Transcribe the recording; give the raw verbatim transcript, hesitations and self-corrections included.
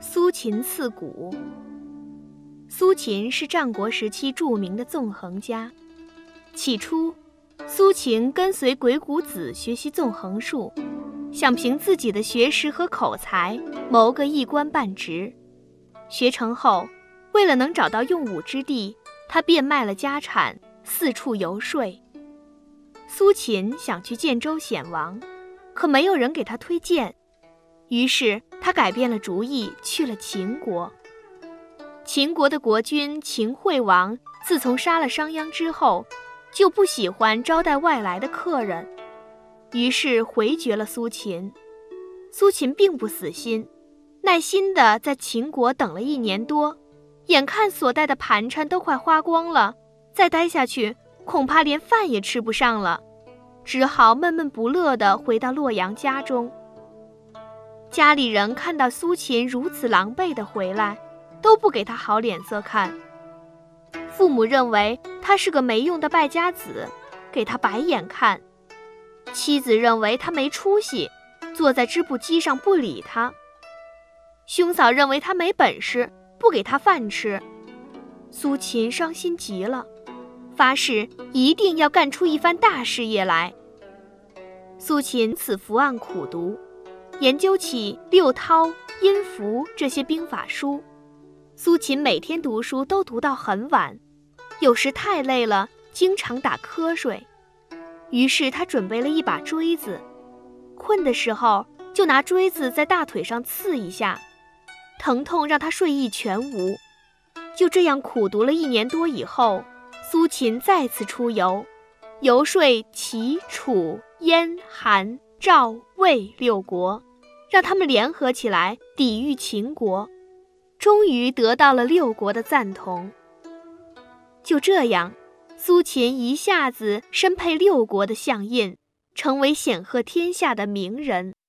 苏秦刺股。苏秦是战国时期著名的纵横家。起初，苏秦跟随鬼谷子学习纵横术，想凭自己的学识和口才谋个一官半职。学成后，为了能找到用武之地，他变卖了家产，四处游说。苏秦想去建州显王，可没有人给他推荐，于是他改变了主意，去了秦国。秦国的国君秦惠王自从杀了商鞅之后，就不喜欢招待外来的客人，于是回绝了苏秦。苏秦并不死心，耐心地在秦国等了一年多，眼看所带的盘缠都快花光了，再待下去恐怕连饭也吃不上了，只好闷闷不乐地回到洛阳家中。家里人看到苏秦如此狼狈地回来，都不给他好脸色看。父母认为他是个没用的败家子，给他白眼看；妻子认为他没出息，坐在织布机上不理他；兄嫂认为他没本事，不给他饭吃。苏秦伤心极了，发誓一定要干出一番大事业来。苏秦此伏案苦读，研究起六韬、阴符这些兵法书。苏秦每天读书都读到很晚，有时太累了，经常打瞌睡。于是他准备了一把锥子，困的时候就拿锥子在大腿上刺一下，疼痛让他睡意全无。就这样苦读了一年多以后，苏秦再次出游，游说齐、楚、燕、韩、赵、魏六国，让他们联合起来抵御秦国，终于得到了六国的赞同。就这样，苏秦一下子身佩六国的相印，成为显赫天下的名人。